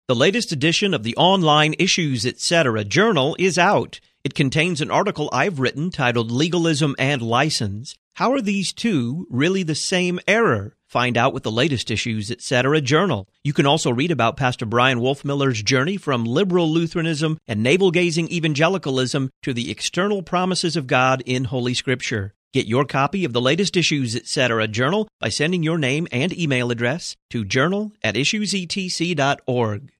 The latest edition of the online Issues Etc. journal is out. It contains an article I've written titled Legalism and License. How are these two really the same error? Find out with the latest Issues Etc. journal. You can also read about Pastor Brian Wolfmiller's journey from liberal Lutheranism and navel-gazing evangelicalism to the external promises of God in Holy Scripture. Get your copy of the latest Issues Etc. journal by sending your name and email address to journal@issuesetc.org.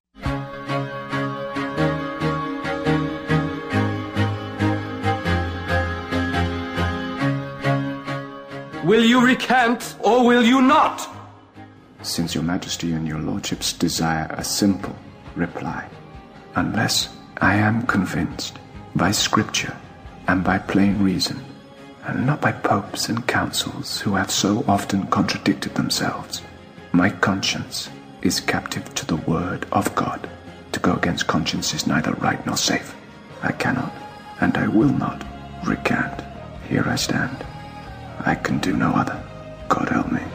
Will you recant, or will you not? Since your majesty and your lordships desire a simple reply, unless I am convinced by scripture and by plain reason, and not by popes and councils who have so often contradicted themselves, my conscience is captive to the word of God. To go against conscience is neither right nor safe. I cannot, and I will not, recant. Here I stand. I can do no other. God help me.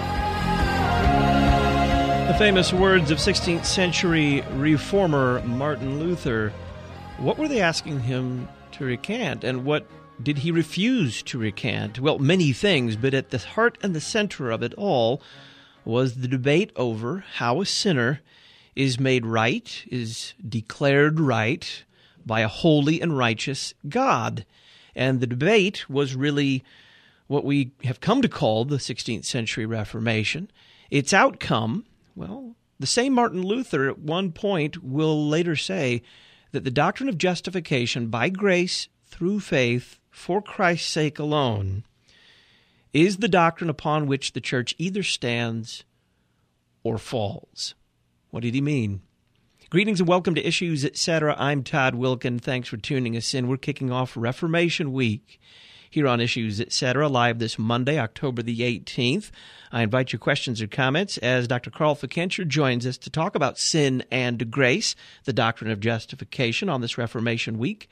The famous words of 16th century reformer Martin Luther. What were they asking him to recant, and what did he refuse to recant? Well, many things, but at the heart and the center of it all was the debate over how a sinner is made right, is declared right by a holy and righteous God. And the debate was really what we have come to call the 16th century Reformation. Its outcome, well, the same Martin Luther at one point will later say that the doctrine of justification by grace through faith for Christ's sake alone is the doctrine upon which the church either stands or falls. What did he mean? Greetings and welcome to Issues Etc. I'm Todd Wilkin. Thanks for tuning us in. We're kicking off Reformation Week here on Issues Etc., live this Monday, October the 18th. I invite your questions or comments as Dr. Carl Fickenscher joins us to talk about sin and grace, the doctrine of justification on this Reformation Week.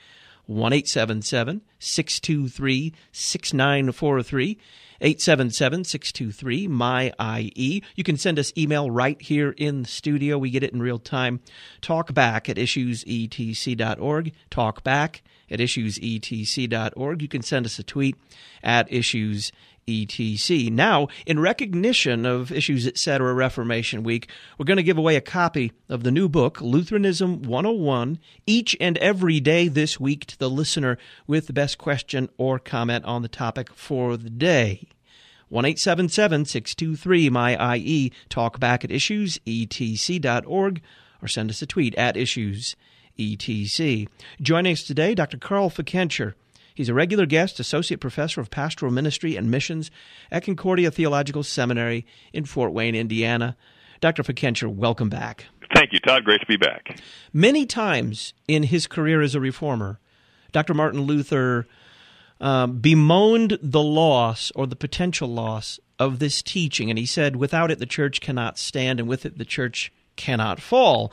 1-877-623-6943, 877-623-MY-IE. You can send us email right here in the studio. We get it in real time. Talkback@issuesetc.org. Talkback@issuesetc.org. You can send us a tweet at issuesetc. Now, in recognition of Issues Etc. Reformation Week, we're going to give away a copy of the new book, Lutheranism 101, each and every day this week to the listener with the best question or comment on the topic for the day. 1-877-623-MY-IE. Talk back at issuesetc.org or send us a tweet at issuesetc. Joining us today, Dr. Carl Fickenscher. He's a regular guest, associate professor of pastoral ministry and missions at Concordia Theological Seminary in Fort Wayne, Indiana. Dr. Fickenscher, welcome back. Thank you, Todd. Great to be back. Many times in his career as a reformer, Dr. Martin Luther bemoaned the loss or the potential loss of this teaching, and he said, without it the church cannot stand, and with it the church cannot fall.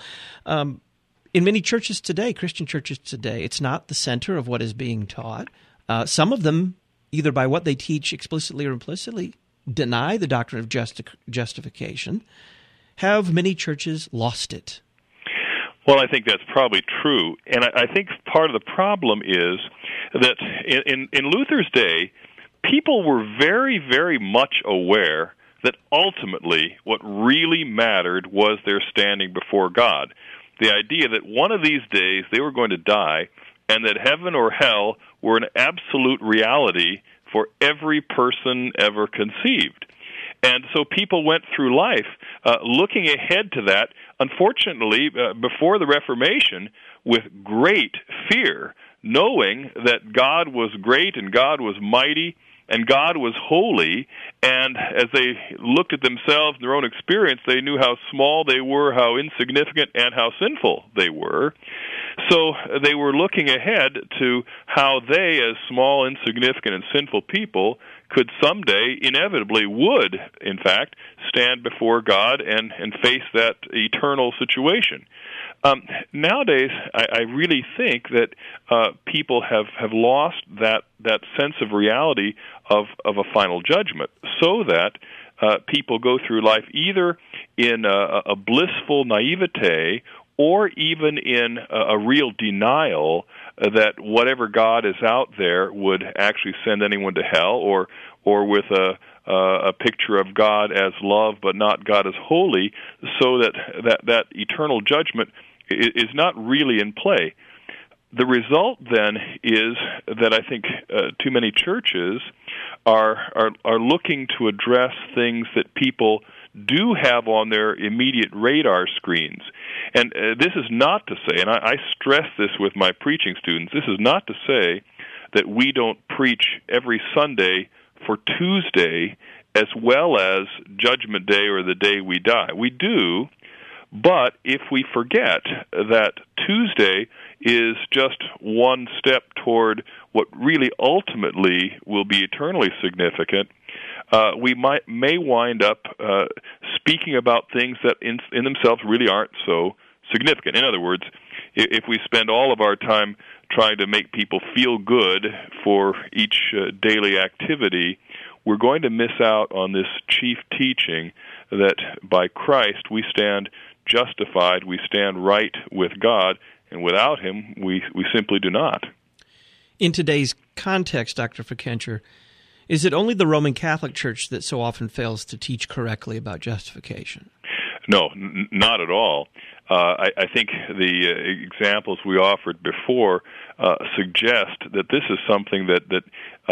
In many churches today, Christian churches today, it's not the center of what is being taught. Some of them, either by what they teach explicitly or implicitly, deny the doctrine of justification. Have many churches lost it? Well, I think that's probably true. And I think part of the problem is that in Luther's day, people were very, very much aware that ultimately what really mattered was their standing before God. The idea that one of these days they were going to die and that heaven or hell were an absolute reality for every person ever conceived. And so people went through life looking ahead to that, unfortunately, before the Reformation, with great fear, knowing that God was great and God was mighty and God was holy, and as they looked at themselves and their own experience, they knew how small they were, how insignificant, and how sinful they were. So they were looking ahead to how they, as small, insignificant, and sinful people, could someday, inevitably would, in fact, stand before God and face that eternal situation. Nowadays, I really think that people have lost that sense of reality of a final judgment, so that people go through life either in a blissful naivete or even in a real denial that whatever God is out there would actually send anyone to hell, or with a picture of God as love but not God as holy, so that eternal judgment is not really in play. The result then is that I think too many churches are looking to address things that people do have on their immediate radar screens. And this is not to say, and I stress this with my preaching students, this is not to say that we don't preach every Sunday for Tuesday as well as Judgment Day or the day we die. We do, but if we forget that Tuesday is just one step toward what really ultimately will be eternally significant, we may wind up speaking about things that in themselves really aren't so significant. In other words, if we spend all of our time trying to make people feel good for each daily activity, we're going to miss out on this chief teaching that by Christ we stand justified, we stand right with God, and without Him we simply do not. In today's context, Dr. Fickenscher, is it only the Roman Catholic Church that so often fails to teach correctly about justification? No, not at all. I think the examples we offered before suggest that this is something that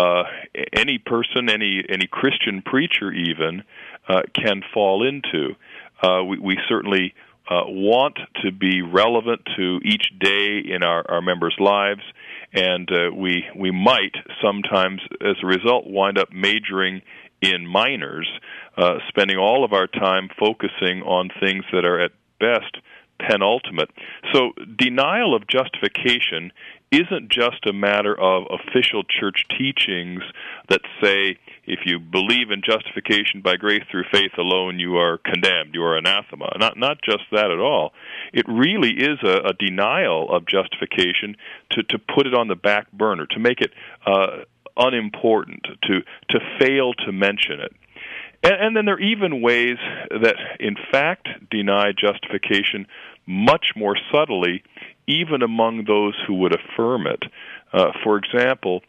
any person, any Christian preacher even, can fall into. We certainly want to be relevant to each day in our members' lives, and we might sometimes, as a result, wind up majoring in minors, spending all of our time focusing on things that are at best penultimate. So denial of justification isn't just a matter of official church teachings that say, if you believe in justification by grace through faith alone, you are condemned, you are anathema. Not just that at all. It really is a denial of justification to put it on the back burner, to make it unimportant, to fail to mention it. And then there are even ways that, in fact, deny justification much more subtly, even among those who would affirm it. For example,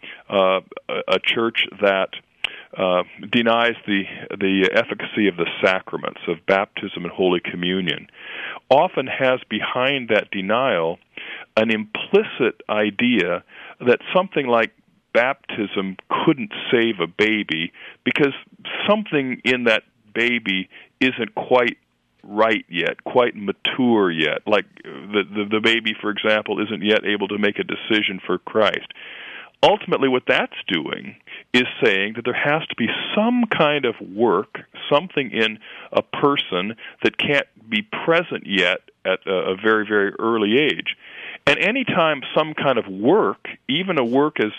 a church that denies the efficacy of the sacraments of baptism and Holy Communion often has behind that denial an implicit idea that something like baptism couldn't save a baby because something in that baby isn't quite right yet, quite mature yet. Like the baby, for example, isn't yet able to make a decision for Christ. Ultimately, what that's doing is saying that there has to be some kind of work, something in a person that can't be present yet at a very, very early age. And any time some kind of work, even a work as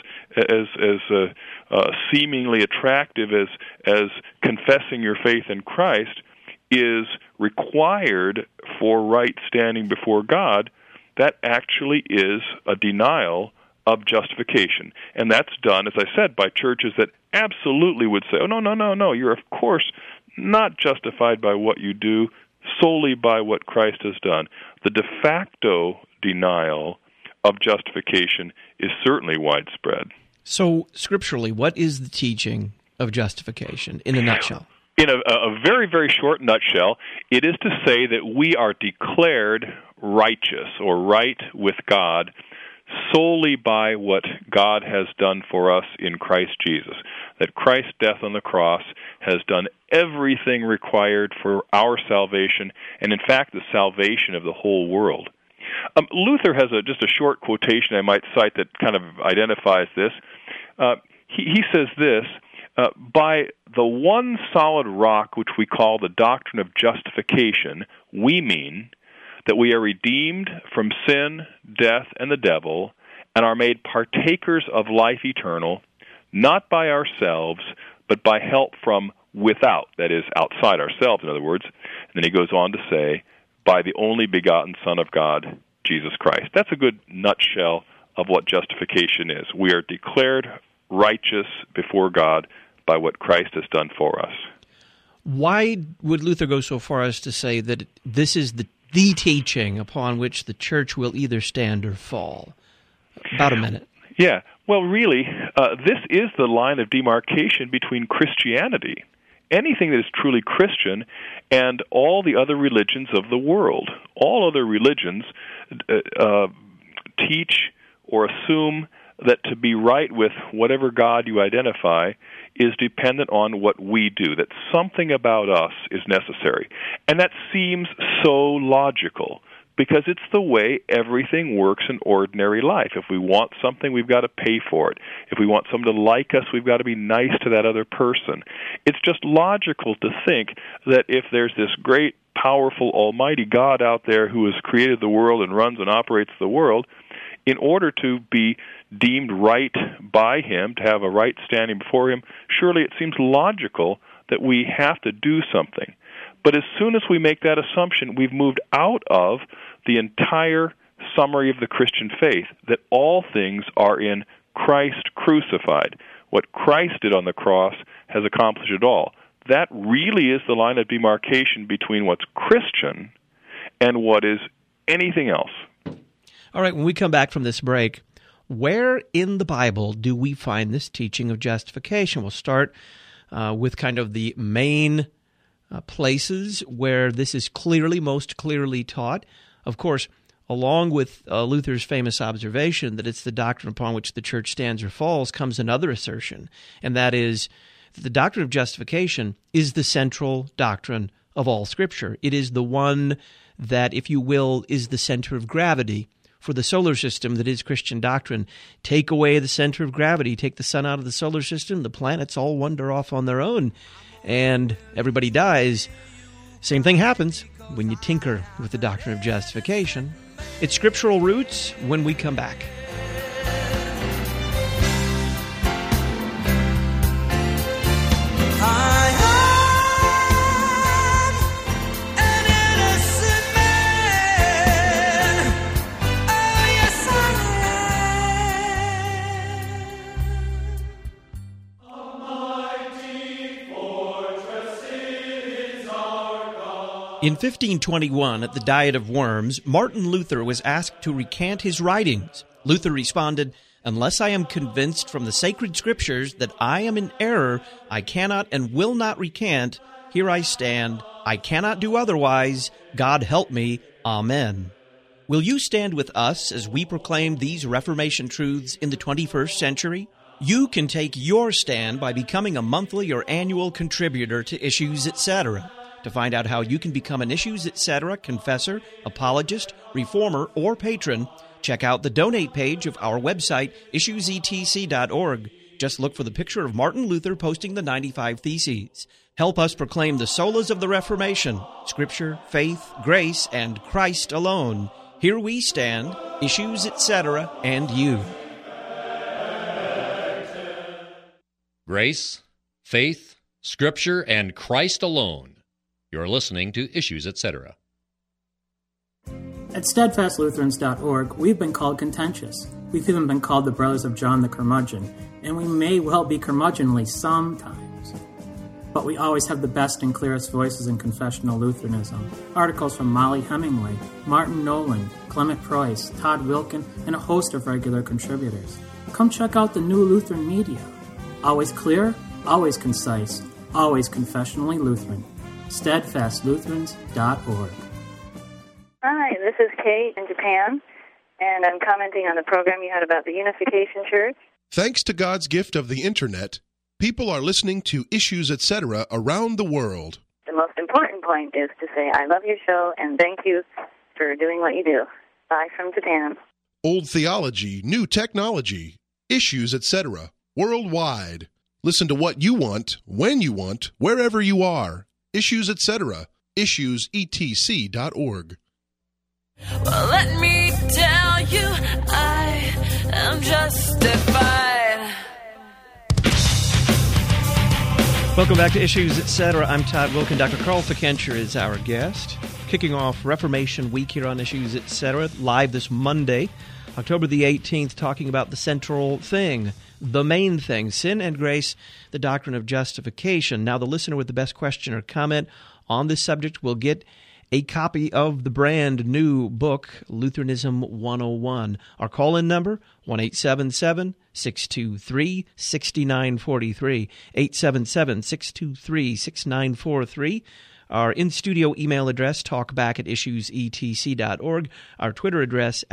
seemingly attractive as confessing your faith in Christ, is required for right standing before God, that actually is a denial of justification. And that's done, as I said, by churches that absolutely would say, oh, no, you're of course not justified by what you do, solely by what Christ has done. The de facto denial of justification is certainly widespread. So, scripturally, what is the teaching of justification in a nutshell? In a very, very short nutshell, it is to say that we are declared righteous or right with God solely by what God has done for us in Christ Jesus. That Christ's death on the cross has done everything required for our salvation, and in fact the salvation of the whole world. Luther has just a short quotation I might cite that kind of identifies this. He says this, by the one solid rock which we call the doctrine of justification, we mean that we are redeemed from sin, death, and the devil, and are made partakers of life eternal, not by ourselves, but by help from without, that is, outside ourselves, in other words. And then he goes on to say, by the only begotten Son of God, Jesus Christ. That's a good nutshell of what justification is. We are declared righteous before God by what Christ has done for us. Why would Luther go so far as to say that this is the the teaching upon which the church will either stand or fall? About a minute. Yeah. Well, really, this is the line of demarcation between Christianity, anything that is truly Christian, and all the other religions of the world. All other religions teach or assume that to be right with whatever God you identify is dependent on what we do, that something about us is necessary. And that seems so logical, because it's the way everything works in ordinary life. If we want something, we've got to pay for it. If we want someone to like us, we've got to be nice to that other person. It's just logical to think that if there's this great, powerful, almighty God out there who has created the world and runs and operates the world, in order to be deemed right by Him, to have a right standing before Him, surely it seems logical that we have to do something. But as soon as we make that assumption, we've moved out of the entire summary of the Christian faith, that all things are in Christ crucified. What Christ did on the cross has accomplished it all. That really is the line of demarcation between what's Christian and what is anything else. All right, when we come back from this break, where in the Bible do we find this teaching of justification? We'll start with kind of the main places where this is most clearly taught. Of course, along with Luther's famous observation that it's the doctrine upon which the church stands or falls, comes another assertion, and that is that the doctrine of justification is the central doctrine of all Scripture. It is the one that, if you will, is the center of gravity for the solar system that is Christian doctrine. Take away the center of gravity, take the sun out of the solar system, the planets all wander off on their own, and everybody dies. Same thing happens when you tinker with the doctrine of justification. Its scriptural roots when we come back. In 1521, at the Diet of Worms, Martin Luther was asked to recant his writings. Luther responded, "Unless I am convinced from the sacred scriptures that I am in error, I cannot and will not recant. Here I stand. I cannot do otherwise. God help me. Amen." Will you stand with us as we proclaim these Reformation truths in the 21st century? You can take your stand by becoming a monthly or annual contributor to Issues Etc. To find out how you can become an Issues Etc. confessor, apologist, reformer, or patron, check out the donate page of our website, issuesetc.org. Just look for the picture of Martin Luther posting the 95 Theses. Help us proclaim the solas of the Reformation, Scripture, faith, grace, and Christ alone. Here we stand, Issues Etc., and you. Grace, faith, Scripture, and Christ alone. You're listening to Issues Etc. At steadfastlutherans.org, we've been called contentious. We've even been called the Brothers of John the Curmudgeon, and we may well be curmudgeonly sometimes. But we always have the best and clearest voices in confessional Lutheranism. Articles from Molly Hemingway, Martin Nolan, Clement Price, Todd Wilkin, and a host of regular contributors. Come check out the new Lutheran media. Always clear, always concise, always confessionally Lutheran. steadfastlutherans.org. Hi, this is Kate in Japan, and I'm commenting on the program you had about the Unification Church. Thanks to God's gift of the Internet, people are listening to Issues Etc. around the world. The most important point is to say, I love your show, and thank you for doing what you do. Bye from Japan. Old theology, new technology, Issues Etc. worldwide. Listen to what you want, when you want, wherever you are. Issues Etc. issuesetc.org. Well, let me tell you, I am justified. Welcome back to Issues Etc. I'm Todd Wilkin. Dr. Carl Fickenscher is our guest. Kicking off Reformation Week here on Issues Etc. live this Monday, October the 18th, talking about the central thing, the main thing, sin and grace, the doctrine of justification. Now, the listener with the best question or comment on this subject will get a copy of the brand new book, Lutheranism 101. Our call-in number, 1-877-623-6943, 877-623-6943. Our in-studio email address, talkback@issuesetc.org. Our Twitter address,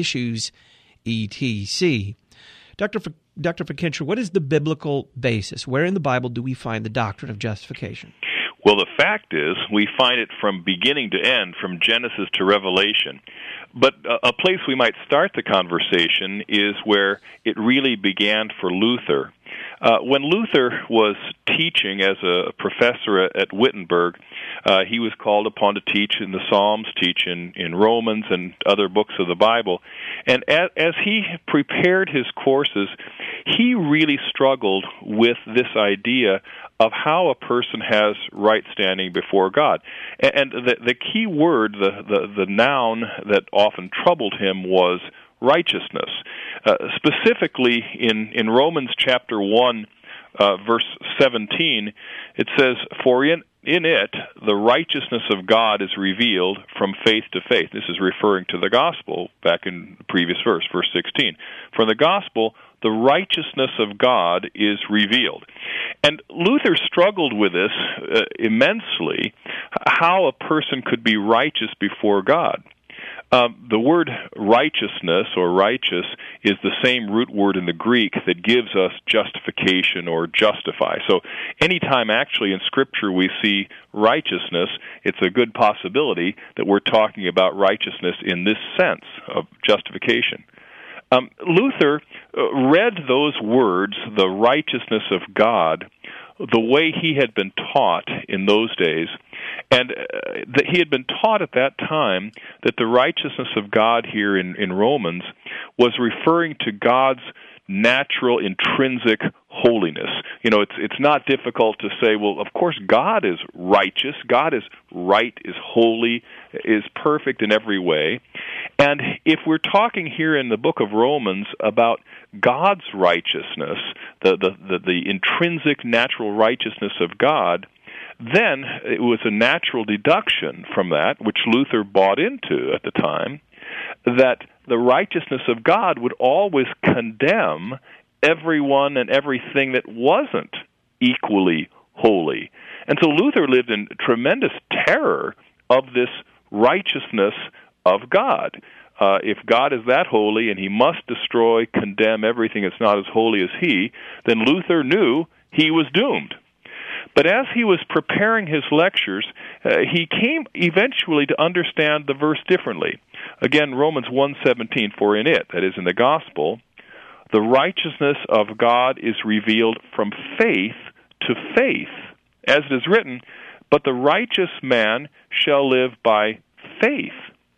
@issuesetc. Dr. Fickenstra, what is the biblical basis? Where in the Bible do we find the doctrine of justification? Well, the fact is, we find it from beginning to end, from Genesis to Revelation. But a place we might start the conversation is where it really began for Luther. When Luther was teaching as a professor at Wittenberg, he was called upon to teach in the Psalms, teach in Romans and other books of the Bible. And as he prepared his courses, he really struggled with this idea of how a person has right standing before God. And the key word, the noun that often troubled him was righteousness. Specifically in Romans chapter 1, verse 17, it says, "For in it the righteousness of God is revealed from faith to faith." This is referring to the gospel back in the previous verse 16. "For the gospel, the righteousness of God is revealed." And Luther struggled with this immensely, how a person could be righteous before God. The word righteousness or righteous is the same root word in the Greek that gives us justification or justify. So anytime actually in Scripture we see righteousness, it's a good possibility that we're talking about righteousness in this sense of justification. Luther read those words, the righteousness of God, the way he had been taught in those days, and that he had been taught at that time that the righteousness of God here in Romans was referring to God's natural, intrinsic holiness. You know, it's not difficult to say, well, of course God is righteous, God is right, is holy, is perfect in every way. And if we're talking here in the book of Romans about God's righteousness, the intrinsic natural righteousness of God, then it was a natural deduction from that, which Luther bought into at the time, that the righteousness of God would always condemn everyone and everything that wasn't equally holy. And so Luther lived in tremendous terror of this righteousness of God. If God is that holy and he must destroy, condemn everything that's not as holy as he, then Luther knew he was doomed. But as he was preparing his lectures, he came eventually to understand the verse differently. Again, Romans 1:17, "For in it," that is in the gospel, "the righteousness of God is revealed from faith to faith. As it is written, but the righteous man shall live by faith."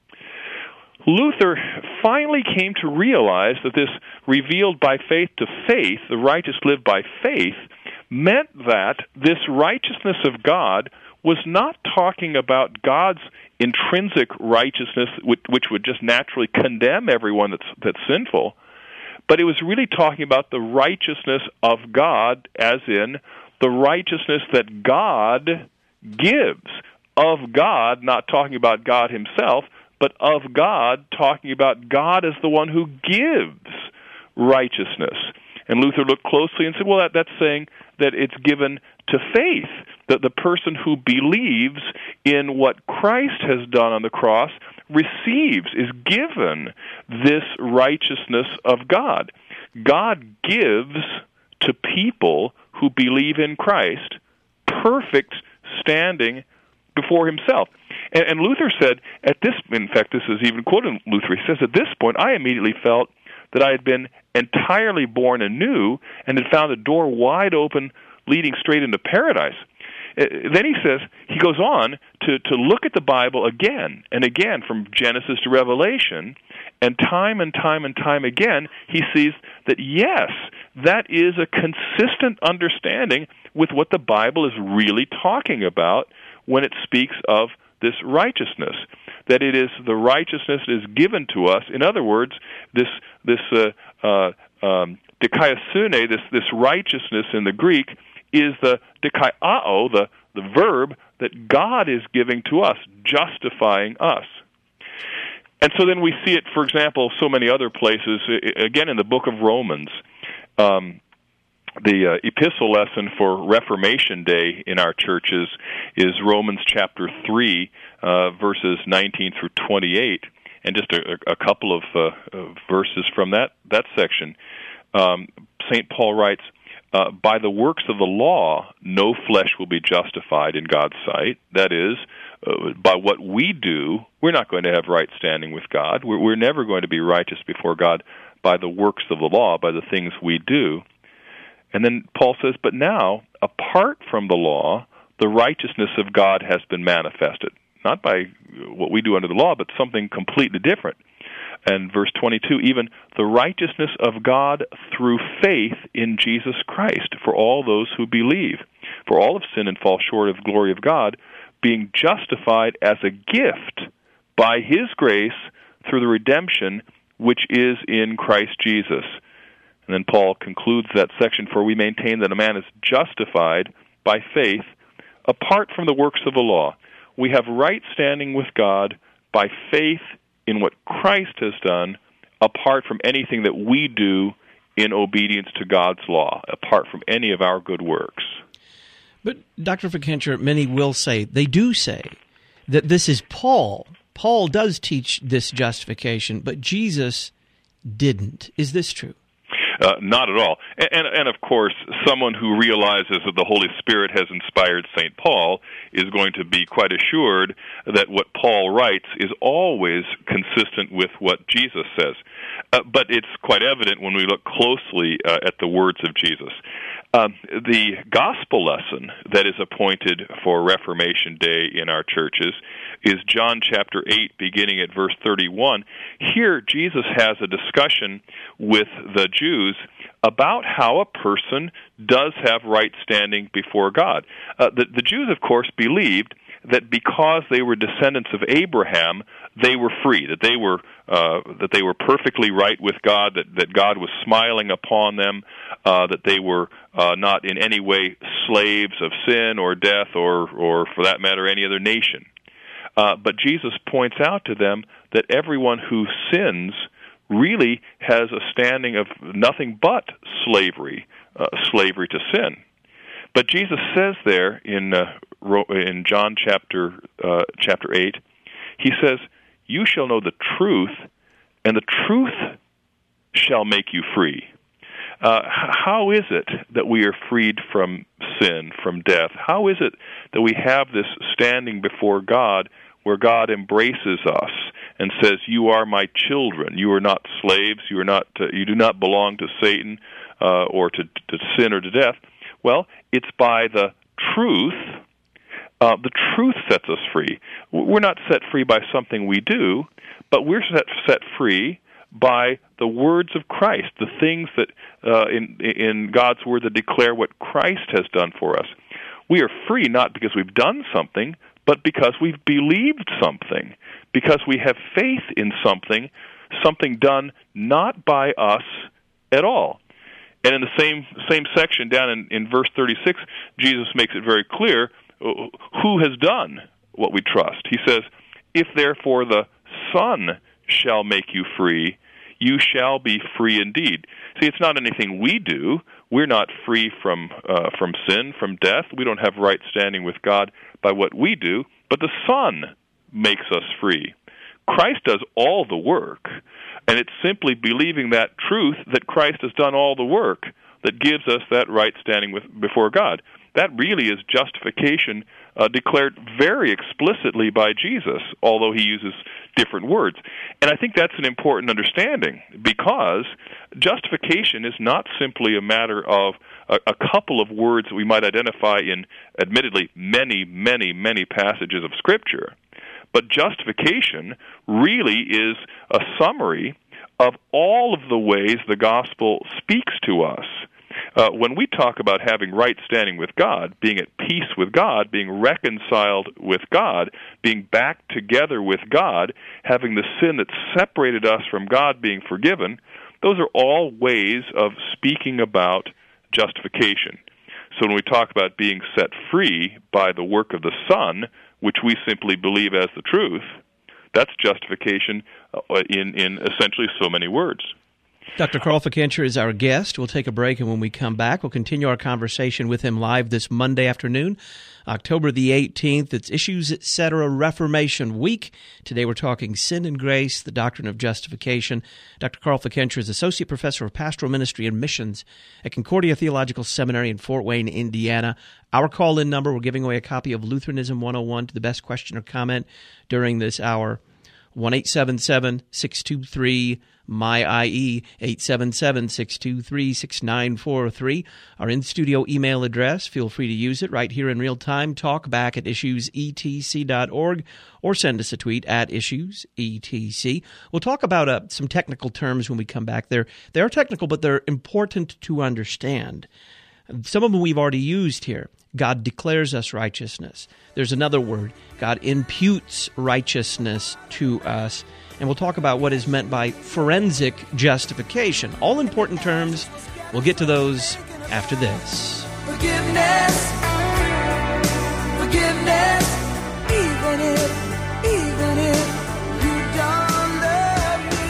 Luther finally came to realize that this revealed by faith to faith, the righteous live by faith, meant that this righteousness of God was not talking about God's intrinsic righteousness, which would just naturally condemn everyone that's sinful, but it was really talking about the righteousness of God, as in the righteousness that God gives. Of God, not talking about God himself, but of God, talking about God as the one who gives righteousness. And Luther looked closely and said, well, that's saying that it's given to faith, that the person who believes in what Christ has done on the cross receives, is given this righteousness of God. God gives to people who believe in Christ perfect standing before himself. And Luther said, in fact, this is even quoted in Luther, he says, at this point, I immediately felt that I had been entirely born anew and had found a door wide open leading straight into paradise. Then he goes on to look at the Bible again and again from Genesis to Revelation, and time again, he sees that, yes, that is a consistent understanding with what the Bible is really talking about when it speaks of this righteousness, that it is the righteousness that is given to us. In other words, this dikaiosune, this righteousness in the Greek, is the dikaiao, the verb that God is giving to us, justifying us. And so then we see it, for example, so many other places. Again, in the book of Romans, the epistle lesson for Reformation Day in our churches is Romans chapter 3, verses 19 through 28. And just a couple of verses from that section. St. Paul writes, by the works of the law, no flesh will be justified in God's sight. That is, by what we do, we're not going to have right standing with God. We're never going to be righteous before God by the works of the law, by the things we do. And then Paul says, but now, apart from the law, the righteousness of God has been manifested. Not by what we do under the law, but something completely different. And verse 22, even the righteousness of God through faith in Jesus Christ for all those who believe. For all have sinned and fall short of the glory of God, being justified as a gift by His grace through the redemption which is in Christ Jesus. And then Paul concludes that section, for we maintain that a man is justified by faith apart from the works of the law. We have right standing with God by faith in what Christ has done, apart from anything that we do in obedience to God's law, apart from any of our good works. But, Dr. Fickenscher, many will say, they do say, that this is Paul. Paul does teach this justification, but Jesus didn't. Is this true? Not at all. And of course, someone who realizes that the Holy Spirit has inspired St. Paul is going to be quite assured that what Paul writes is always consistent with what Jesus says. But it's quite evident when we look closely at the words of Jesus. The gospel lesson that is appointed for Reformation Day in our churches is John chapter 8, beginning at verse 31. Here, Jesus has a discussion with the Jews about how a person does have right standing before God. The Jews, of course, believed that because they were descendants of Abraham, they were free, that they were perfectly right with God, that God was smiling upon them, that they were not in any way slaves of sin or death or for that matter, any other nation. But Jesus points out to them that everyone who sins really has a standing of nothing but slavery to sin. But Jesus says there in John chapter 8, he says, "You shall know the truth, and the truth shall make you free." How is it that we are freed from sin, from death? How is it that we have this standing before God where God embraces us and says, "You are my children. You are not slaves. You do not belong to Satan or to sin or to death"? Well, it's by the truth. The truth sets us free. We're not set free by something we do, but we're set free by the words of Christ, the things that in God's Word that declare what Christ has done for us. We are free not because we've done something, but because we've believed something, because we have faith in something done not by us at all. And in the same section down in verse 36, Jesus makes it very clear who has done what we trust. He says, "If therefore the Son shall make you free, you shall be free indeed." See, it's not anything we do. We're not free from sin, from death. We don't have right standing with God by what we do, but the Son makes us free. Christ does all the work, and it's simply believing that truth that Christ has done all the work that gives us that right standing before God. That really is justification declared very explicitly by Jesus, although he uses different words. And I think that's an important understanding, because justification is not simply a matter of a couple of words that we might identify in, admittedly, many, many, many passages of Scripture. But justification really is a summary of all of the ways the gospel speaks to us. When we talk about having right standing with God, being at peace with God, being reconciled with God, being back together with God, having the sin that separated us from God being forgiven, those are all ways of speaking about justification. So when we talk about being set free by the work of the Son, which we simply believe as the truth, that's justification in essentially so many words. Dr. Carl Fickenscher is our guest. We'll take a break, and when we come back, we'll continue our conversation with him live this Monday afternoon, October the 18th. It's Issues Etc. Reformation Week. Today we're talking sin and grace, the doctrine of justification. Dr. Carl Fickenscher is Associate Professor of Pastoral Ministry and Missions at Concordia Theological Seminary in Fort Wayne, Indiana. Our call-in number, we're giving away a copy of Lutheranism 101 to the best question or comment during this hour, 1-877-623-MY-IE, 877-623-6943. Our in-studio email address, feel free to use it right here in real time. Talk back at issuesetc.org or send us a tweet at issuesetc. We'll talk about some technical terms when we come back. They are technical, but they're important to understand. Some of them we've already used here. God declares us righteousness. There's another word. God imputes righteousness to us. And we'll talk about what is meant by forensic justification. All important terms. We'll get to those after this. Forgiveness, even if you don't love me.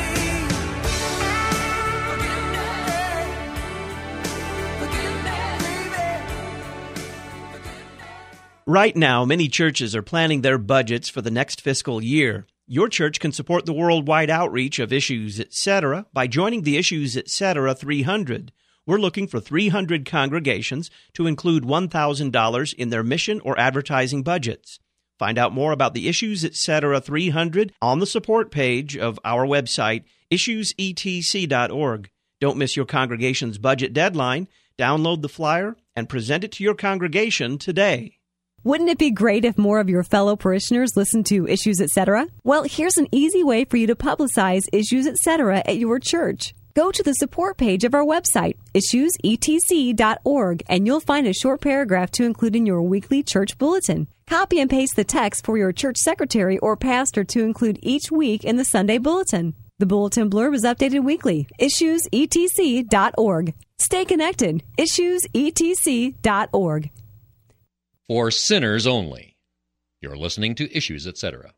Right now, many churches are planning their budgets for the next fiscal year. Your church can support the worldwide outreach of Issues Etc. by joining the Issues Etc. 300. We're looking for 300 congregations to include $1,000 in their mission or advertising budgets. Find out more about the Issues Etc. 300 on the support page of our website, issuesetc.org. Don't miss your congregation's budget deadline. Download the flyer and present it to your congregation today. Wouldn't it be great if more of your fellow parishioners listened to Issues Etc.? Well, here's an easy way for you to publicize Issues Etc. at your church. Go to the support page of our website, issuesetc.org, and you'll find a short paragraph to include in your weekly church bulletin. Copy and paste the text for your church secretary or pastor to include each week in the Sunday bulletin. The bulletin blurb is updated weekly. issuesetc.org. Stay connected. issuesetc.org. For sinners only. You're listening to Issues Etc.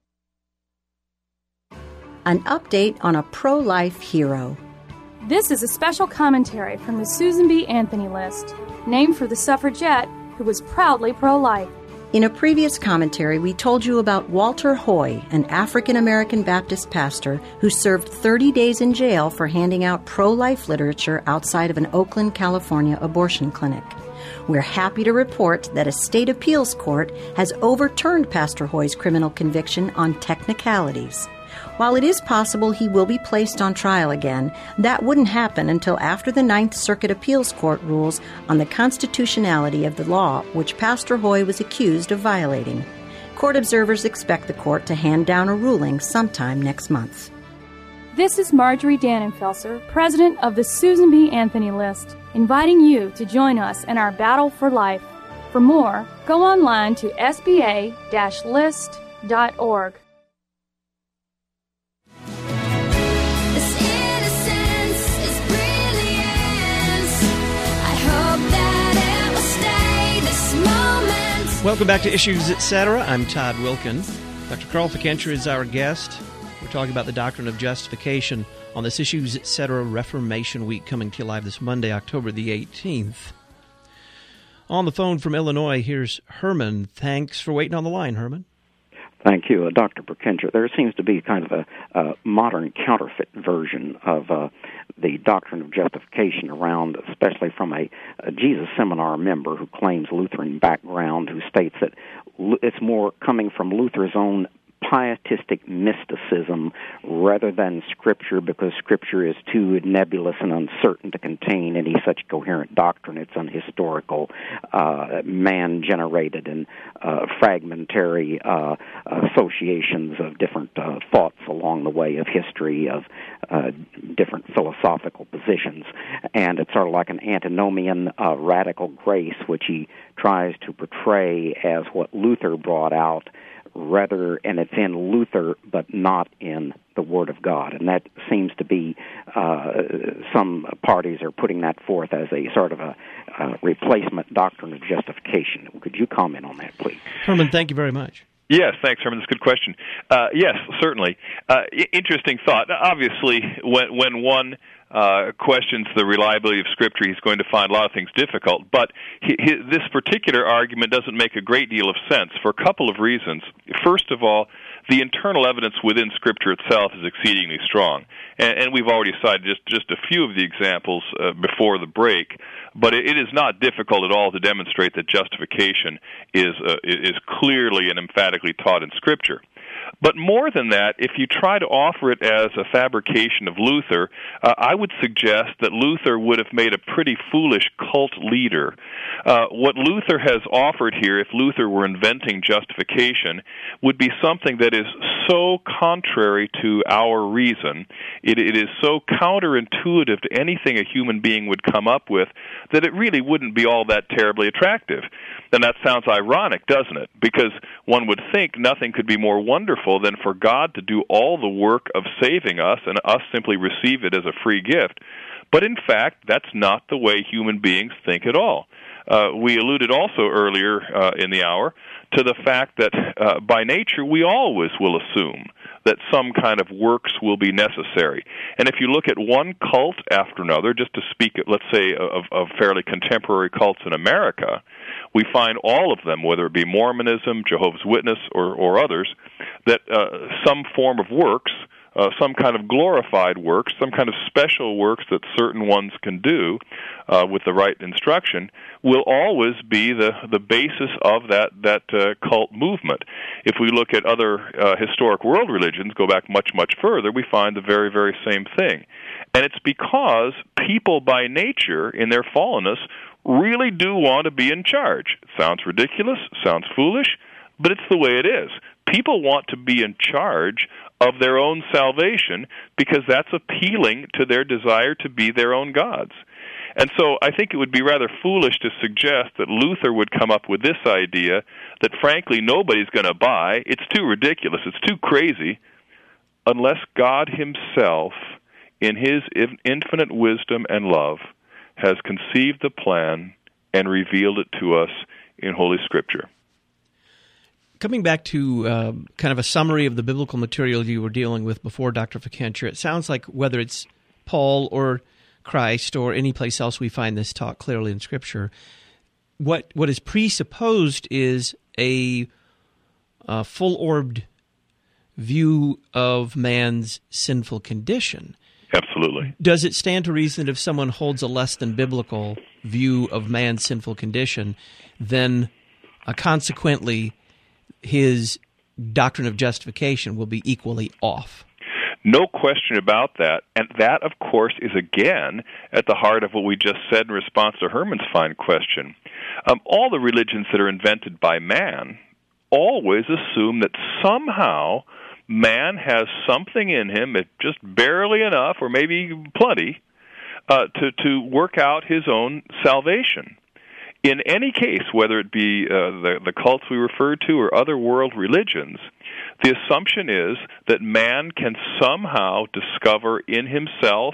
An update on a pro-life hero. This is a special commentary from the Susan B. Anthony list, named for the suffragette who was proudly pro-life. In a previous commentary, we told you about Walter Hoy, an African-American Baptist pastor who served 30 days in jail for handing out pro-life literature outside of an Oakland, California abortion clinic. We're happy to report that a state appeals court has overturned Pastor Hoy's criminal conviction on technicalities. While it is possible he will be placed on trial again, that wouldn't happen until after the Ninth Circuit Appeals Court rules on the constitutionality of the law which Pastor Hoy was accused of violating. Court observers expect the court to hand down a ruling sometime next month. This is Marjorie Dannenfelser, president of the Susan B. Anthony list, inviting you to join us in our battle for life. For more, go online to sba-list.org. Welcome back to Issues Etc. I'm Todd Wilkin. Dr. Carl Fickenscher is our guest. We're talking about the doctrine of justification on this Issues Etc. Reformation Week, coming to you live this Monday, October the 18th. On the phone from Illinois, here's Herman. Thanks for waiting on the line, Herman. Thank you, Dr. Fickenscher. There seems to be kind of a modern counterfeit version of the doctrine of justification around, especially from a Jesus Seminar member who claims Lutheran background, who states that it's more coming from Luther's own pietistic mysticism rather than Scripture, because Scripture is too nebulous and uncertain to contain any such coherent doctrine. It's unhistorical, man-generated, and fragmentary associations of different thoughts along the way of history of different philosophical positions. And it's sort of like an antinomian radical grace, which he tries to portray as what Luther brought out, and it's in Luther, but not in the Word of God. And that seems to be some parties are putting that forth as a sort of a replacement doctrine of justification. Could you comment on that, please? Herman, thank you very much. Yes, thanks, Herman. That's a good question. Yes, certainly. Interesting thought. Obviously, when one questions the reliability of Scripture, he's going to find a lot of things difficult. But this particular argument doesn't make a great deal of sense for a couple of reasons. First of all, the internal evidence within Scripture itself is exceedingly strong. And we've already cited just a few of the examples before the break. But it is not difficult at all to demonstrate that justification is clearly and emphatically taught in Scripture. But more than that, if you try to offer it as a fabrication of Luther, I would suggest that Luther would have made a pretty foolish cult leader. What Luther has offered here, if Luther were inventing justification, would be something that is so contrary to our reason. It is so counterintuitive to anything a human being would come up with that it really wouldn't be all that terribly attractive. And that sounds ironic, doesn't it? Because one would think nothing could be more wonderful than for God to do all the work of saving us and us simply receive it as a free gift. But in fact, that's not the way human beings think at all. We alluded also earlier in the hour to the fact that by nature we always will assume that some kind of works will be necessary. And if you look at one cult after another, just to speak, let's say, of fairly contemporary cults in America, we find all of them, whether it be Mormonism, Jehovah's Witness, or others, that some form of works, some kind of glorified works, some kind of special works that certain ones can do with the right instruction, will always be the basis of that cult movement. If we look at other historic world religions, go back much, much further, we find the very, very same thing. And it's because people by nature, in their fallenness, really do want to be in charge. It sounds ridiculous, sounds foolish, but it's the way it is. People want to be in charge of their own salvation because that's appealing to their desire to be their own gods. And so I think it would be rather foolish to suggest that Luther would come up with this idea that, frankly, nobody's going to buy. It's too ridiculous. It's too crazy, unless God himself, in his infinite wisdom and love, has conceived the plan and revealed it to us in Holy Scripture. Coming back to kind of a summary of the biblical material you were dealing with before, Dr. Fikentra, it sounds like whether it's Paul or Christ or any place else we find this taught clearly in Scripture, what is presupposed is a full-orbed view of man's sinful condition. Absolutely. Does it stand to reason that if someone holds a less than biblical view of man's sinful condition, then consequently his doctrine of justification will be equally off? No question about that. And that, of course, is again at the heart of what we just said in response to Herman's fine question. All the religions that are invented by man always assume that somehow man has something in him, just barely enough, or maybe plenty, to work out his own salvation. In any case, whether it be the cults we referred to or other world religions, the assumption is that man can somehow discover in himself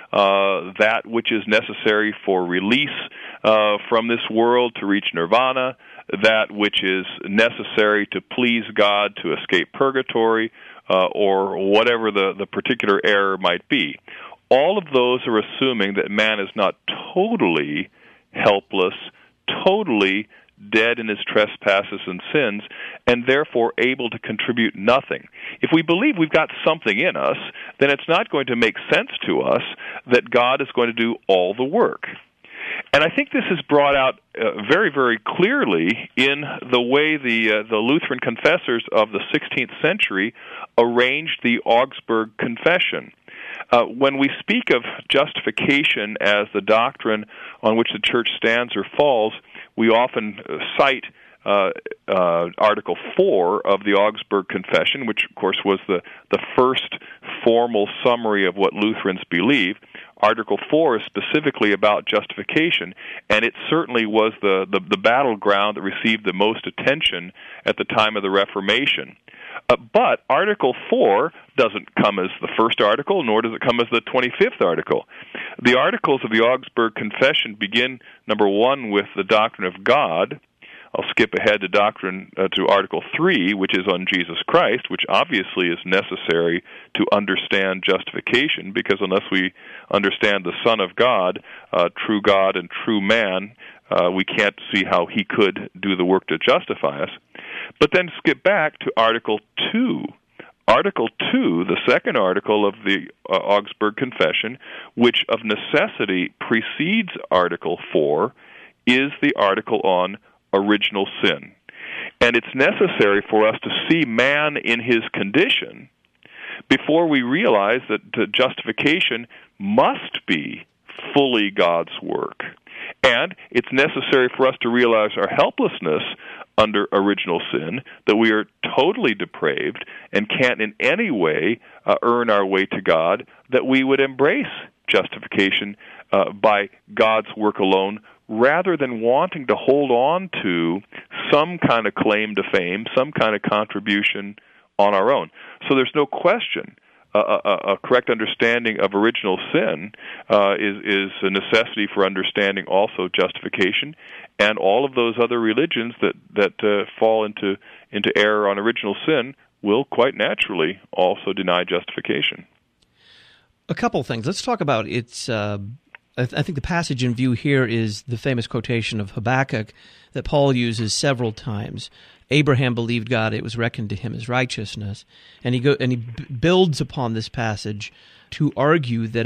that which is necessary for release from this world to reach nirvana, that which is necessary to please God to escape purgatory, or whatever the particular error might be. All of those are assuming that man is not totally helpless, totally dead in his trespasses and sins, and therefore able to contribute nothing. If we believe we've got something in us, then it's not going to make sense to us that God is going to do all the work. And I think this is brought out very, very clearly in the way the Lutheran confessors of the 16th century arranged the Augsburg Confession. When we speak of justification as the doctrine on which the Church stands or falls, we often cite Article 4 of the Augsburg Confession, which, of course, was the first formal summary of what Lutherans believe. Article 4 is specifically about justification, and it certainly was the battleground that received the most attention at the time of the Reformation. But Article 4 doesn't come as the first article, nor does it come as the 25th article. The articles of the Augsburg Confession begin, number 1, with the doctrine of God. I'll skip ahead to Article 3, which is on Jesus Christ, which obviously is necessary to understand justification, because unless we understand the Son of God and true man, we can't see how he could do the work to justify us. But then skip back to Article 2. Article 2, the second article of the Augsburg Confession, which of necessity precedes Article 4, is the article on original sin. And it's necessary for us to see man in his condition before we realize that justification must be fully God's work. And it's necessary for us to realize our helplessness under original sin, that we are totally depraved and can't in any way earn our way to God, that we would embrace justification by God's work alone, rather than wanting to hold on to some kind of claim to fame, some kind of contribution on our own. So there's no question a correct understanding of original sin is a necessity for understanding also justification, and all of those other religions that fall into error on original sin will quite naturally also deny justification. A couple things. Let's talk about its... I think the passage in view here is the famous quotation of Habakkuk that Paul uses several times. Abraham believed God; it was reckoned to him as righteousness. And he builds upon this passage to argue that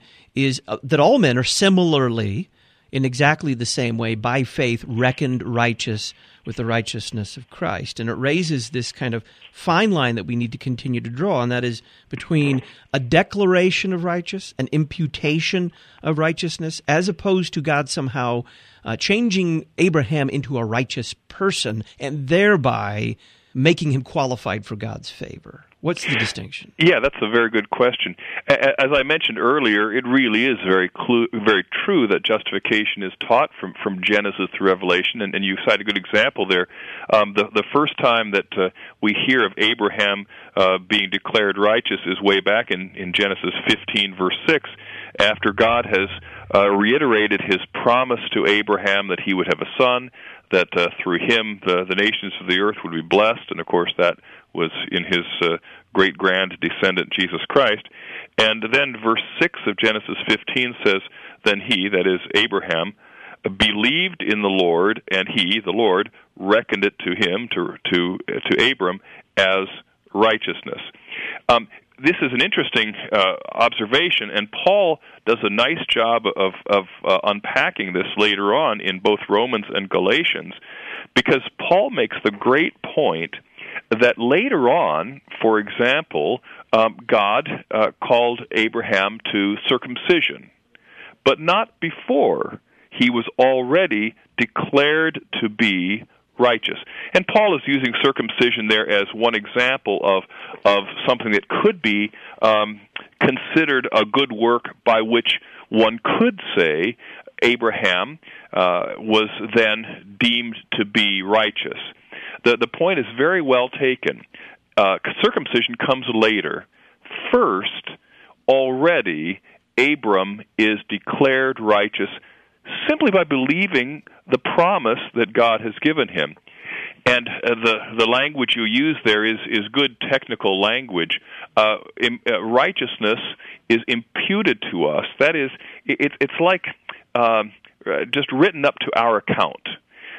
that all men are similarly, in exactly the same way, by faith, reckoned righteous with the righteousness of Christ. And it raises this kind of fine line that we need to continue to draw, and that is between a declaration of righteousness, an imputation of righteousness, as opposed to God somehow changing Abraham into a righteous person and thereby making him qualified for God's favor. What's the distinction? Yeah, that's a very good question. As I mentioned earlier, it really is very true that justification is taught from Genesis through Revelation, and you cite a good example there. The first time that we hear of Abraham being declared righteous is way back in Genesis 15, verse 6, after God has reiterated his promise to Abraham that he would have a son, that through him the nations of the earth would be blessed, and of course that was in his great-grand descendant, Jesus Christ. And then verse 6 of Genesis 15 says, then he, that is Abraham, believed in the Lord, and he, the Lord, reckoned it to him, to Abram, as righteousness. This is an interesting observation, and Paul does a nice job of unpacking this later on in both Romans and Galatians, because Paul makes the great point that later on, for example, God called Abraham to circumcision, but not before he was already declared to be righteous. And Paul is using circumcision there as one example of something that could be considered a good work by which one could say Abraham was then deemed to be righteous. The point is very well taken. Circumcision comes later. First, already Abram is declared righteous simply by believing the promise that God has given him. And the language you use there is good technical language. Righteousness is imputed to us. That is, it's like just written up to our account.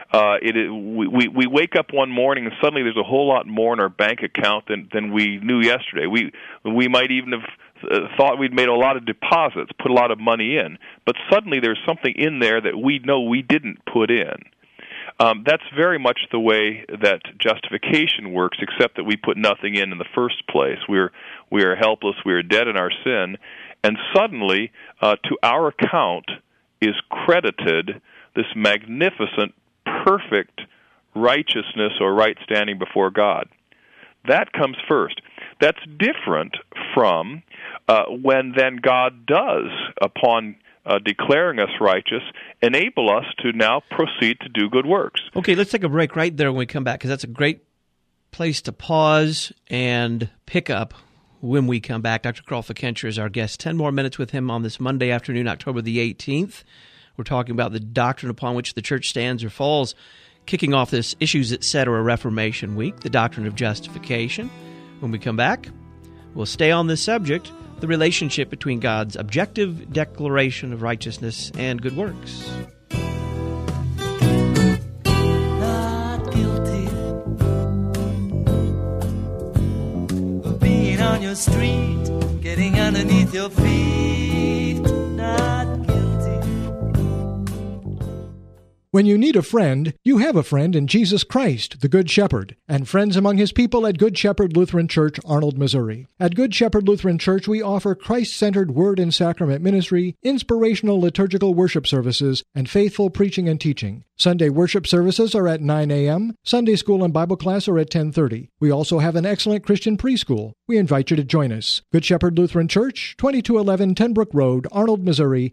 We wake up one morning and suddenly there's a whole lot more in our bank account than we knew yesterday. We might even have thought we'd made a lot of deposits, put a lot of money in, but suddenly there's something in there that we know we didn't put in. That's very much the way that justification works, except that we put nothing in the first place. We are helpless, we are dead in our sin, and suddenly to our account is credited this magnificent, perfect righteousness or right standing before God. That comes first. That's different from when then God does, upon declaring us righteous, enable us to now proceed to do good works. Okay, let's take a break right there when we come back, because that's a great place to pause and pick up when we come back. Dr. Carl Fickenscher is our guest. 10 more minutes with him on this Monday afternoon, October the 18th. We're talking about the doctrine upon which the church stands or falls, kicking off this Issues Etc. Reformation Week, the doctrine of justification. When we come back, we'll stay on this subject, the relationship between God's objective declaration of righteousness and good works. Not guilty of being on your street, getting underneath your feet. Not guilty. When you need a friend, you have a friend in Jesus Christ, the Good Shepherd, and friends among his people at Good Shepherd Lutheran Church, Arnold, Missouri. At Good Shepherd Lutheran Church, we offer Christ-centered word and sacrament ministry, inspirational liturgical worship services, and faithful preaching and teaching. Sunday worship services are at 9 a.m., Sunday school and Bible class are at 10:30. We also have an excellent Christian preschool. We invite you to join us. Good Shepherd Lutheran Church, 2211 Tenbrook Road, Arnold, Missouri,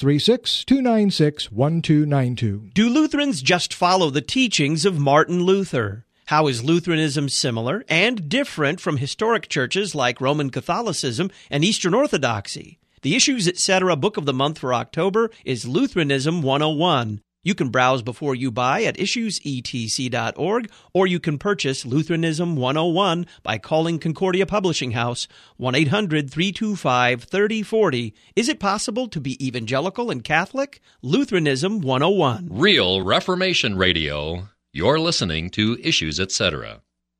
636-296-1292. Do Lutherans just follow the teachings of Martin Luther? How is Lutheranism similar and different from historic churches like Roman Catholicism and Eastern Orthodoxy? The Issues Etc. Book of the Month for October is Lutheranism 101. You can browse before you buy at issuesetc.org, or you can purchase Lutheranism 101 by calling Concordia Publishing House, 1-800-325-3040. Is it possible to be evangelical and Catholic? Lutheranism 101. Real Reformation Radio. You're listening to Issues Etc.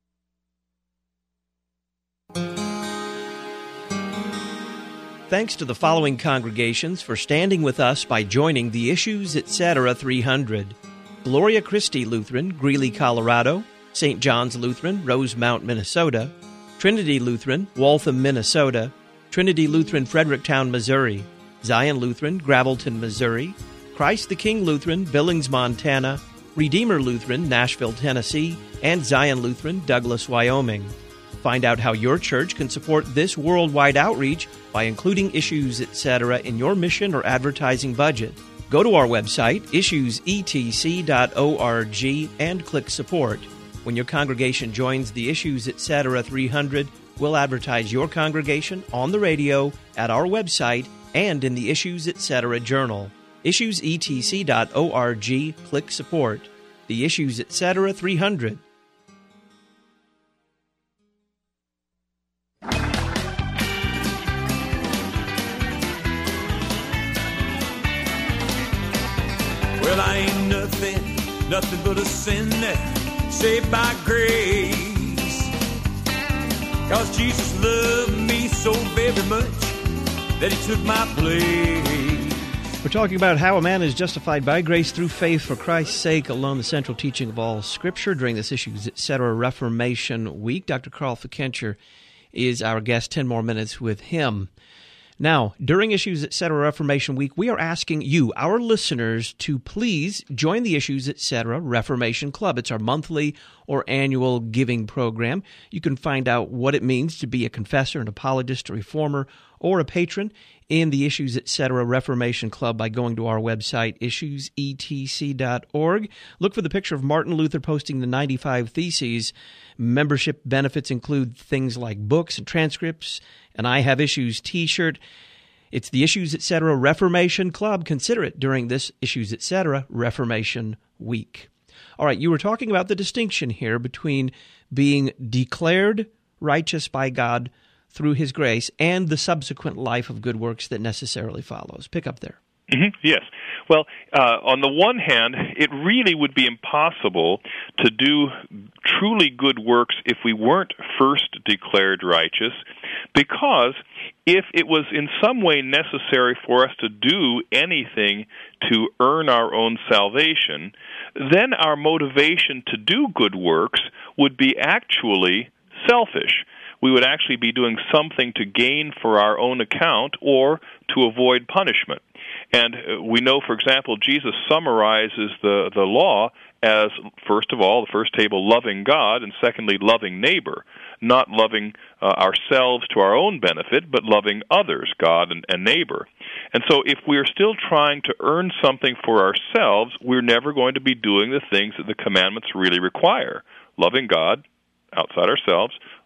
Thanks to the following congregations for standing with us by joining the Issues Etc. 300. Gloria Christi Lutheran, Greeley, Colorado. St. John's Lutheran, Rosemount, Minnesota. Trinity Lutheran, Waltham, Minnesota. Trinity Lutheran, Fredericktown, Missouri. Zion Lutheran, Gravelton, Missouri. Christ the King Lutheran, Billings, Montana. Redeemer Lutheran, Nashville, Tennessee. And Zion Lutheran, Douglas, Wyoming. Find out how your church can support this worldwide outreach by including Issues Etc. in your mission or advertising budget. Go to our website, issuesetc.org, and click Support. When your congregation joins the Issues Etc. 300, we'll advertise your congregation on the radio, at our website, and in the Issues Etc. Journal. issuesetc.org, click Support. The Issues Etc. 300. Well, I ain't nothing but a sinner, saved by grace. 'Cause Jesus loved me so very much that he took my place. We're talking about how a man is justified by grace through faith for Christ's sake alone, the central teaching of all Scripture during this Issues Etc. Reformation Week. Dr. Carl Fickenscher is our guest. 10 more minutes with him. Now, during Issues Etc. Reformation Week, we are asking you, our listeners, to please join the Issues Etc. Reformation Club. It's our monthly or annual giving program. You can find out what it means to be a confessor, an apologist, a reformer, or a patron in the Issues Etc. Reformation Club by going to our website, issuesetc.org. Look for the picture of Martin Luther posting the 95 Theses. Membership benefits include things like books and transcripts, and I Have Issues t-shirt. It's the Issues Etc. Reformation Club. Consider it during this Issues Etc. Reformation Week. All right, you were talking about the distinction here between being declared righteous by God through His grace and the subsequent life of good works that necessarily follows. Pick up there. Mm-hmm. Yes. Well, on the one hand, it really would be impossible to do truly good works if we weren't first declared righteous, because if it was in some way necessary for us to do anything to earn our own salvation, then our motivation to do good works would be actually selfish. We would actually be doing something to gain for our own account or to avoid punishment. And we know, for example, Jesus summarizes the law as, first of all, the first table, loving God, and secondly, loving neighbor, not loving ourselves to our own benefit, but loving others, God and neighbor. And so if we're still trying to earn something for ourselves, we're never going to be doing the things that the commandments really require: loving God outside ourselves,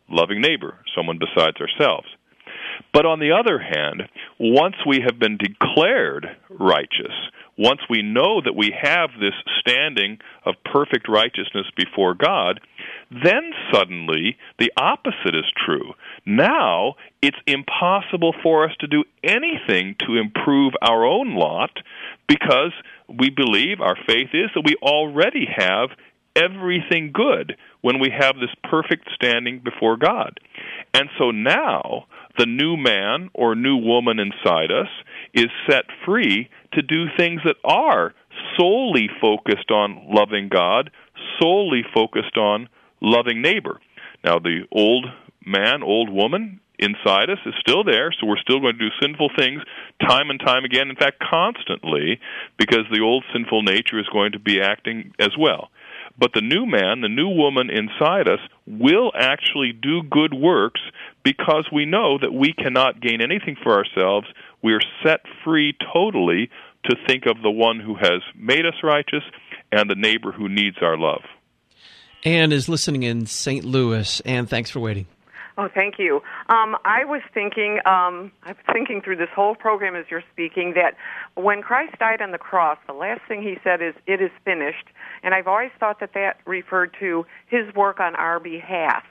loving neighbor, someone besides ourselves. But on the other hand, once we have been declared righteous, once we know that we have this standing of perfect righteousness before God, then suddenly the opposite is true. Now it's impossible for us to do anything to improve our own lot, because we believe, our faith is, that we already have everything good when we have this perfect standing before God. And so now the new man or new woman inside us is set free to do things that are solely focused on loving God, solely focused on loving neighbor. Now, the old man, old woman inside us is still there, so we're still going to do sinful things time and time again, in fact, constantly, because the old sinful nature is going to be acting as well. But the new man, the new woman inside us, will actually do good works because we know that we cannot gain anything for ourselves. We are set free totally to think of the one who has made us righteous and the neighbor who needs our love. Anne is listening in St. Louis. Anne, thanks for waiting. Oh, thank you. I was thinking through this whole program as you're speaking, that when Christ died on the cross, the last thing he said is, "It is finished." And I've always thought that referred to his work on our behalf.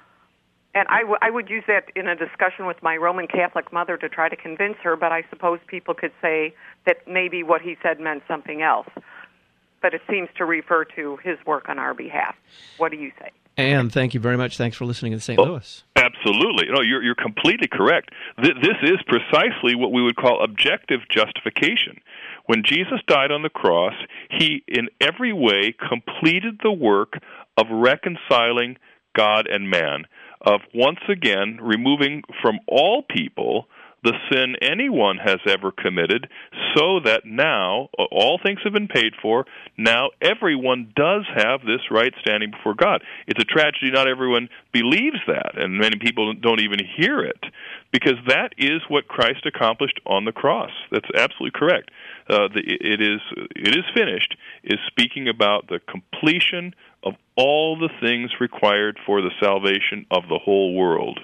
And I would use that in a discussion with my Roman Catholic mother to try to convince her, but I suppose people could say that maybe what he said meant something else. But it seems to refer to his work on our behalf. What do you say? Anne, thank you very much. Thanks for listening in St. Louis. Absolutely. No, you're completely correct. This is precisely what we would call objective justification. When Jesus died on the cross, he in every way completed the work of reconciling God and man, of once again removing from all people the sin anyone has ever committed, so that now all things have been paid for. Now everyone does have this right standing before God. It's a tragedy not everyone believes that, and many people don't even hear it, because that is what Christ accomplished on the cross. That's absolutely correct. It is finished is speaking about the completion of all the things required for the salvation of the whole world.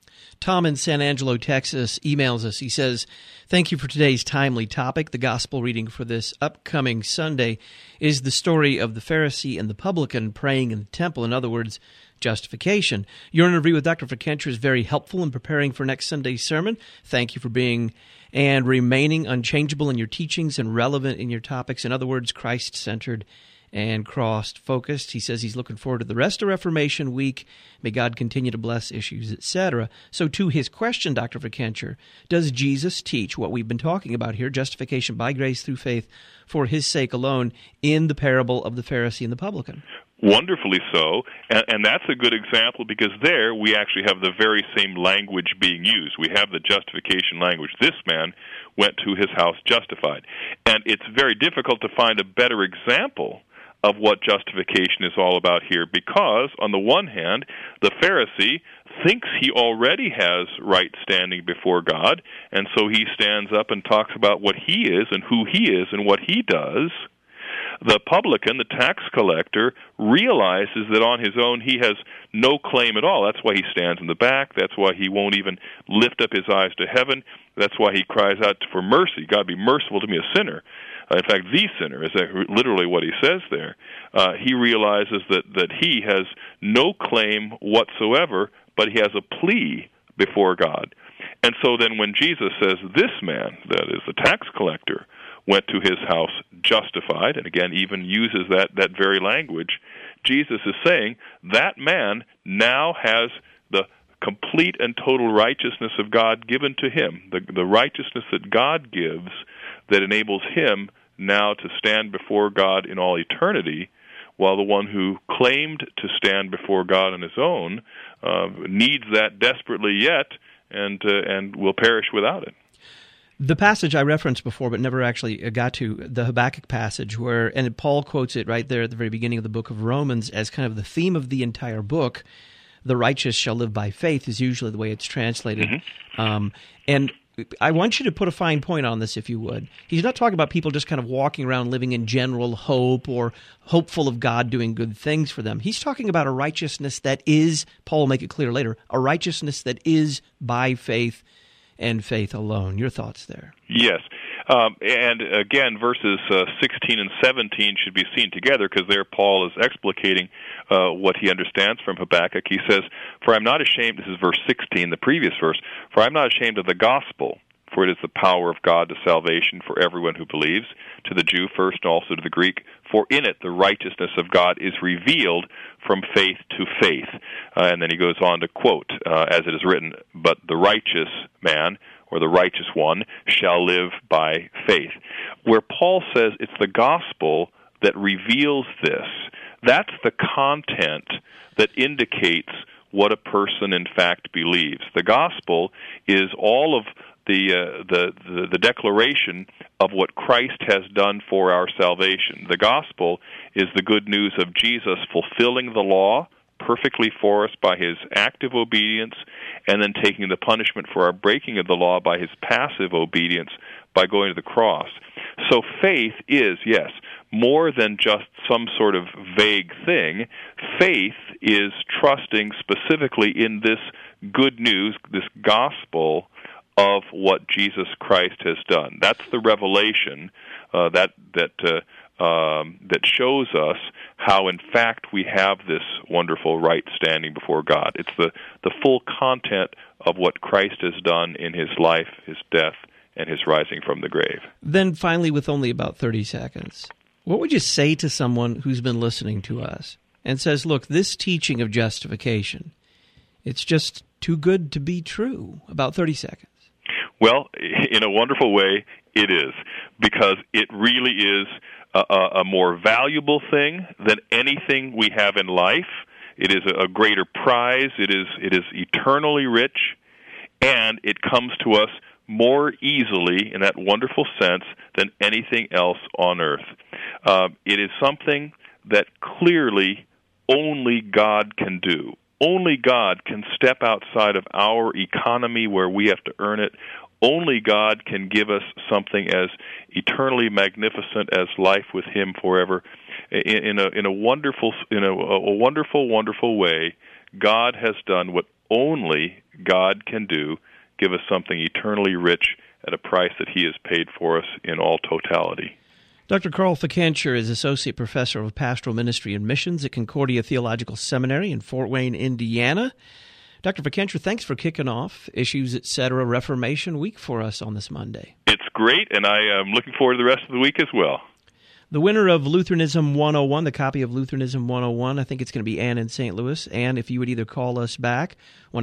Tom in San Angelo, Texas, emails us. He says, "Thank you for today's timely topic. The gospel reading for this upcoming Sunday is the story of the Pharisee and the publican praying in the temple. In other words, justification. Your interview with Dr. Verkentra is very helpful in preparing for next Sunday's sermon. Thank you for being and remaining unchangeable in your teachings and relevant in your topics. In other words, Christ-centered and cross-focused." He says he's looking forward to the rest of Reformation Week. May God continue to bless issues, etc. So to his question, Dr. Verkentra, does Jesus teach what we've been talking about here, justification by grace through faith for his sake alone, in the parable of the Pharisee and the publican? Wonderfully so, and that's a good example, because there we actually have the very same language being used. We have the justification language. This man went to his house justified. And it's very difficult to find a better example of what justification is all about here, because on the one hand, the Pharisee thinks he already has right standing before God, and so he stands up and talks about what he is and who he is and what he does. The publican, the tax collector, realizes that on his own he has no claim at all. That's why he stands in the back. That's why he won't even lift up his eyes to heaven. That's why he cries out for mercy. God, be merciful to me, a sinner. In fact, the sinner is literally what he says there. He realizes that he has no claim whatsoever, but he has a plea before God. And so then when Jesus says this man, that is the tax collector, went to his house justified, and again even uses that very language, Jesus is saying that man now has the complete and total righteousness of God given to him, the righteousness that God gives that enables him now to stand before God in all eternity, while the one who claimed to stand before God on his own needs that desperately yet and will perish without it. The passage I referenced before but never actually got to, the Habakkuk passage, and Paul quotes it right there at the very beginning of the book of Romans as kind of the theme of the entire book. The righteous shall live by faith is usually the way it's translated. Mm-hmm. And I want you to put a fine point on this, if you would. He's not talking about people just kind of walking around living in general hope or hopeful of God doing good things for them. He's talking about a righteousness that is, Paul will make it clear later, a righteousness that is by faith and faith alone. Your thoughts there? Yes. And again, verses 16 and 17 should be seen together, because there Paul is explicating what he understands from Habakkuk. He says, "For I'm not ashamed," this is verse 16, the previous verse, "for I'm not ashamed of the gospel, for it is the power of God to salvation for everyone who believes, to the Jew first and also to the Greek. For in it the righteousness of God is revealed from faith to faith." And then he goes on to quote, as it is written, "But the righteous man," or the righteous one, "shall live by faith." Where Paul says it's the gospel that reveals this, that's the content that indicates what a person in fact believes. The gospel is all of the declaration of what Christ has done for our salvation. The gospel is the good news of Jesus fulfilling the law perfectly for us by his active obedience, and then taking the punishment for our breaking of the law by his passive obedience by going to the cross. So faith is, yes, more than just some sort of vague thing. Faith is trusting specifically in this good news, this gospel of what Jesus Christ has done. That's the revelation that shows us how, in fact, we have this wonderful right standing before God. It's the full content of what Christ has done in his life, his death, and his rising from the grave. Then finally, with only about 30 seconds, what would you say to someone who's been listening to us and says, look, this teaching of justification, it's just too good to be true? About 30 seconds. Well, in a wonderful way, it is, because it really is a more valuable thing than anything we have in life. It is a greater prize. It is eternally rich, and it comes to us more easily in that wonderful sense than anything else on earth. It is something that clearly only God can do. Only God can step outside of our economy where we have to earn it. Only God can give us something as eternally magnificent as life with him forever. In a wonderful way, God has done what only God can do, give us something eternally rich at a price that he has paid for us in all totality. Dr. Carl Ficancher is Associate Professor of Pastoral Ministry and Missions at Concordia Theological Seminary in Fort Wayne, Indiana. Dr. Ficancher, thanks for kicking off Issues, Etc. Reformation Week for us on this Monday. It's great, and I am looking forward to the rest of the week as well. The winner of Lutheranism 101, the copy of Lutheranism 101, I think it's going to be Ann in St. Louis. Ann, if you would either call us back,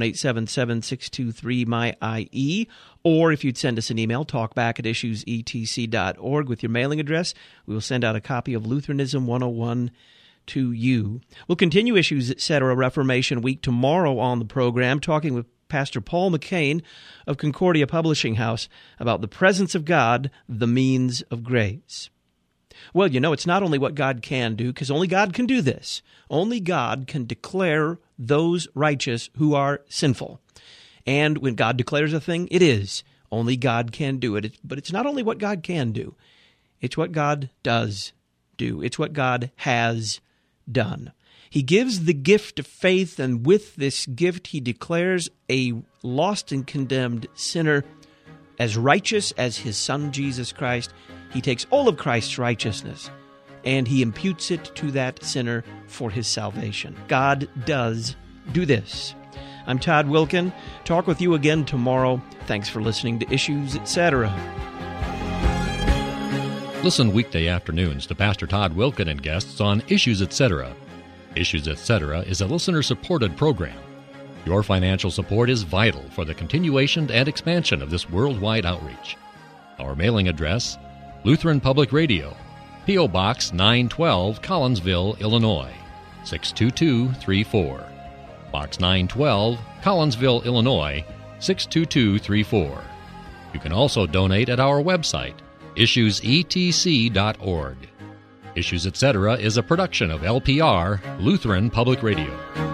1-877-623-MY-IE, or if you'd send us an email, talkback@issuesetc.org with your mailing address, we will send out a copy of Lutheranism 101 to you. We'll continue Issues, Etc. Reformation Week tomorrow on the program, talking with Pastor Paul McCain of Concordia Publishing House about the presence of God, the means of grace. Well, you know, it's not only what God can do, because only God can do this. Only God can declare those righteous who are sinful. And when God declares a thing, it is. Only God can do it. But it's not only what God can do. It's what God does do. It's what God has done. He gives the gift of faith, and with this gift, he declares a lost and condemned sinner as righteous as his Son, Jesus Christ. He takes all of Christ's righteousness and he imputes it to that sinner for his salvation. God does do this. I'm Todd Wilkin. Talk with you again tomorrow. Thanks for listening to Issues, Etc. Listen weekday afternoons to Pastor Todd Wilkin and guests on Issues, Etc. Issues, Etc. is a listener-supported program. Your financial support is vital for the continuation and expansion of this worldwide outreach. Our mailing address, Lutheran Public Radio, P.O. Box 912, Collinsville, Illinois, 62234. Box 912, Collinsville, Illinois, 62234. You can also donate at our website, issuesetc.org. Issues, Etc. is a production of LPR, Lutheran Public Radio.